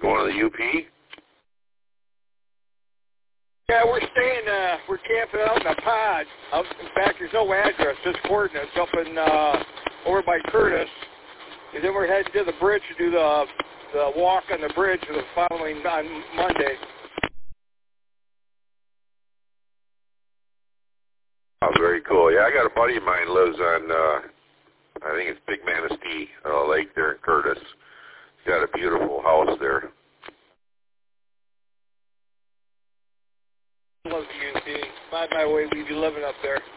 Going to the UP? Yeah, we're camping out in a pod. In fact, there's no address, just coordinates up in, over by Curtis. And then we're heading to the bridge to do the walk on the bridge the following, on Monday. Oh, very cool. Yeah, I got a buddy of mine who lives on, I think it's Big Manistee Lake there in Curtis. He's got a beautiful house there. Love the UP. By my way, we'd be living up there.